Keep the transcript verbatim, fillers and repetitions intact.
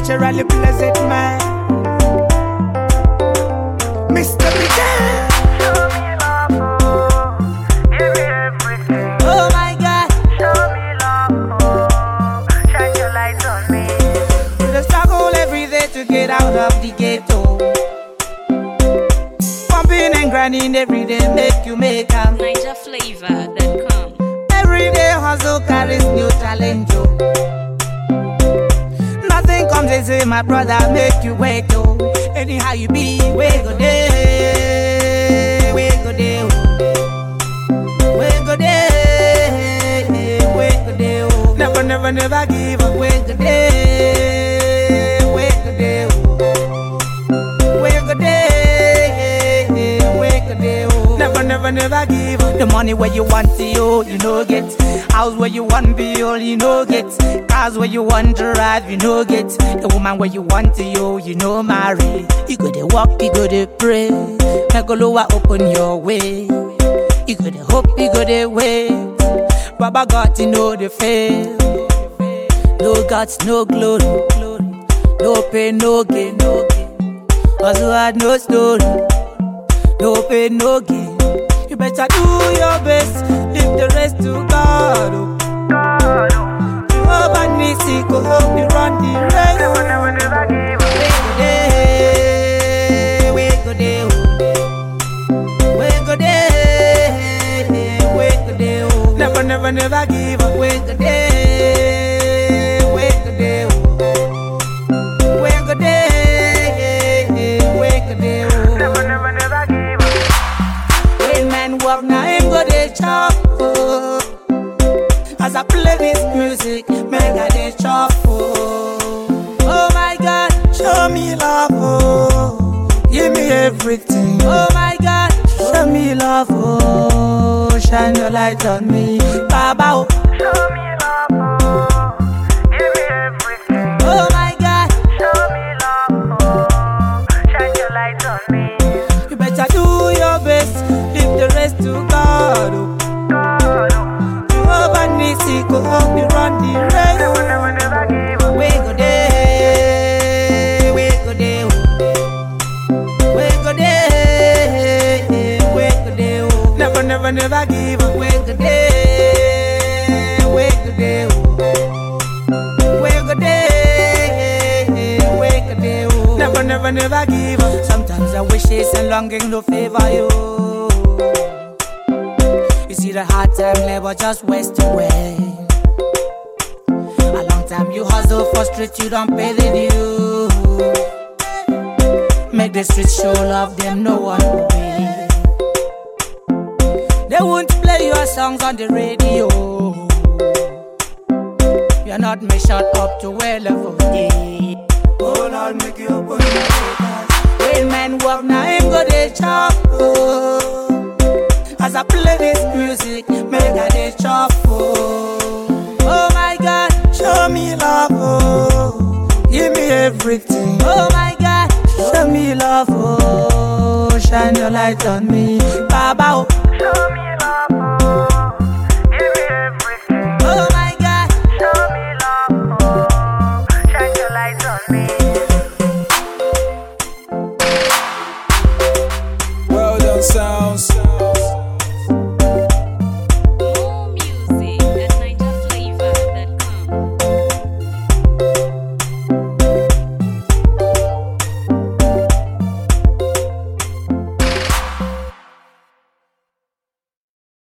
naturally blessed man. Mister Bigger. Show me love, oh, give me everything. Oh my God. Show me love, oh, shine your light on me. The struggle every day to get out of the ghetto. Pumping and grinding every day make you make am. Niger Flavor dot com. Every day hustle carries new challenge, oh. Nothing comes easy, my brother, make you wait, oh. Anyhow you be, we go there, we go there, oh. We go there, we go there, oh. Never, never, never give up, we go there, we go there, oh. We go there, we go there, oh. Never, never, never give up. The money where you want to, you, you know get. House where you want build, you know get. Cars where you want to drive, you know get. The woman where you want to, you, you know marry. You gotta walk, you gotta pray. Make a lower open your way. You gotta hope, you gotta wait. Baba got you know the fail. No guts, no glory. No pain, no gain, no gain. Hustle hard, no story. No pain, no gain. You better do your best, leave the rest to God. Oh. God, oh, Jehovah Nissi, go help you run the race. never, never, never give up. We go there, we go there, oh. We go there, we go there, oh. Never, never, never give up. We go there, we go there, oh. We go there, we go there, oh. Never, never, never give up. When man walk now him go dey chop, oh. As I play this music, make I dey chop, oh. Oh my God, show me love, oh. Give me everything, oh my God. Show me love, oh. Shine your light on me, Baba, oh. Show me love, oh, give me everything. Oh my God, Show me love, oh, shine your light on me. you better do your best, leave the rest to God, oh. God, oh, Jehovah Nissi, go help you run the race. never, never, never give up. We go there, we go there, oh. We go there, we go there, oh. Never, never, never give up. We go there, we go there, oh. We go there, we go there, oh. Never, never, never give up. Sometimes I wishes and longing to favor you. You see the hard time labor just waste away. A long time you hustle for street, you don't pay the due. Make the streets show love, them no one will be. They won't play your songs on the radio. You're not measured up to where level D. Oh Lord, make you open your eyes. When man walk now him go dey chop, oh. As I play this music, make I dey chop, oh. Oh my God, show me love, oh. Give me everything, oh my God. Show me love, oh. Shine your light on me, Baba, oh. Show me love,